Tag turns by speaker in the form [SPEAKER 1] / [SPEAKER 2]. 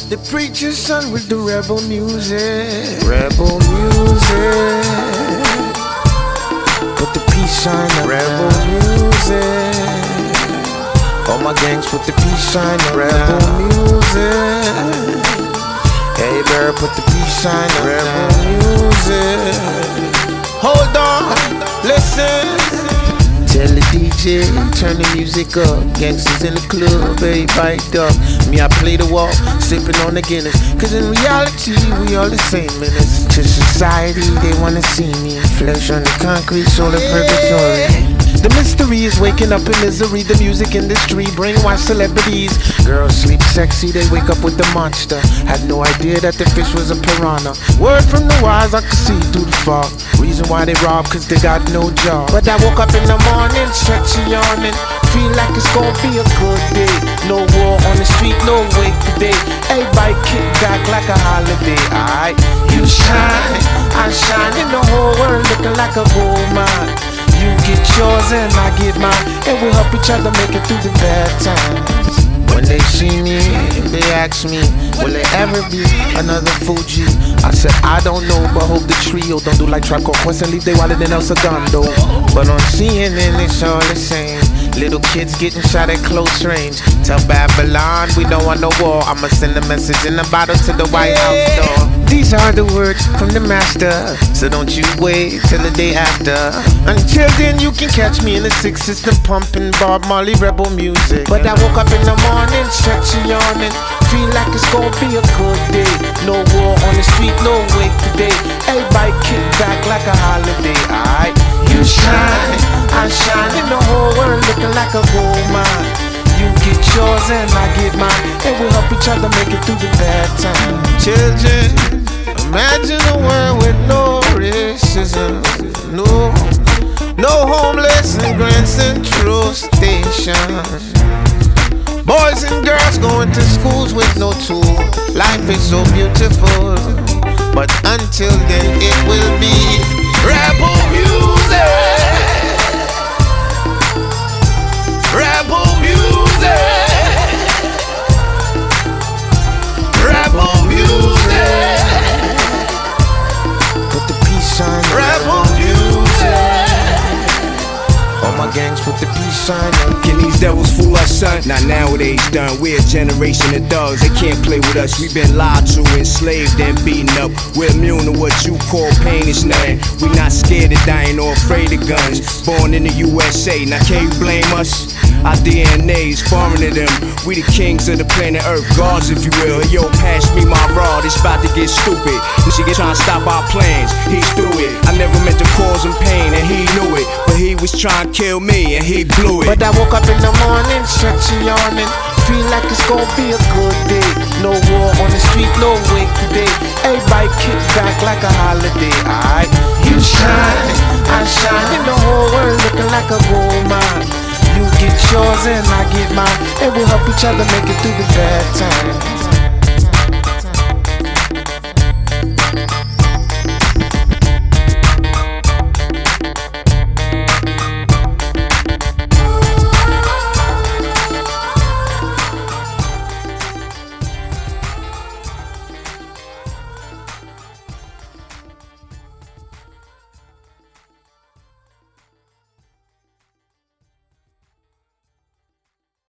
[SPEAKER 1] The preacher's son with the rebel music. Rebel music. Put the peace sign up. Rebel music. All my gangs put the peace sign up. Rebel music. Hey girl, put the peace sign up. Rebel music. Hold on, listen. Tell the DJ, turn the music up. Gangsters in the club, everybody up. Me, I play the wall, sipping on the Guinness. Cause in reality, we all the same minutes. To society, they wanna see me. Flesh on the concrete, soul of purgatory. The mystery is waking up in misery. The music industry brainwash celebrities. Girls sleep sexy, they wake up with the monster. Had no idea that the fish was a piranha. Word from the wise, I could see through the fog. Reason why they rob, cause they got no job. But I woke up in the morning, stretching, yawning. Feel like it's gonna be a good day. No war on the street, no wake today. Everybody kick back like a holiday. Alright, you shine, I shine in the whole world, looking like a gold mine. You get yours and I get mine, and we'll help each other make it through the bad times. When they see me, they ask me, will there ever be another Fuji? I said, I don't know, but hope the trio don't do like Tribe Called Quest and leave they wallet in El Segundo. But on CNN, it's all the same. Little kids getting shot at close range. Tell Babylon we don't want no war. I'ma send a message in a bottle to the White House door. These are the words from the master, so don't you wait till the day after. Until then you can catch me in the Six System pumping Bob Marley rebel music. But I woke up in the morning, stretching, yawning. Feel like it's gonna be a good day. No war on the street, no wake today. Everybody kick back like a holiday. Alright, you shine, I shine in the whole world, looking like a gold mine. You get yours and I get mine, and we'll help each other make it through the bad times. Children, imagine a world with no racism, no homeless in Grand Central Station. Boys and girls going to schools with no tool. Life is so beautiful, but until then it will be rebel music. Rebel music. Rebel music. Put the peace sign up. Rebel music. All my gangs put the peace sign up.
[SPEAKER 2] Can these devils fool us, son? Not nowadays, done. We're a generation of thugs. They can't play with us. We've been lied to, enslaved, and beaten up. We're immune to what you call pain is nothing. We not scared of dying or afraid of guns. Born in the USA, now can you blame us? Our DNA's foreign to them. We the kings of the planet Earth, gods if you will. Yo, pass me my rod, it's about to get stupid. This shit trying to stop our plans, he's through it. I never meant to cause him pain and he knew it, but he was trying to kill me and he blew it.
[SPEAKER 1] But I woke up in the morning, stretching, yawning. Feel like it's gonna be a good day. No war on the street, no wake today. Everybody kick back like a holiday. Alright, you shine, I shine in the whole world, looking like a gold mine. You get yours and I get mine, and we'll help each other make it through the bad times.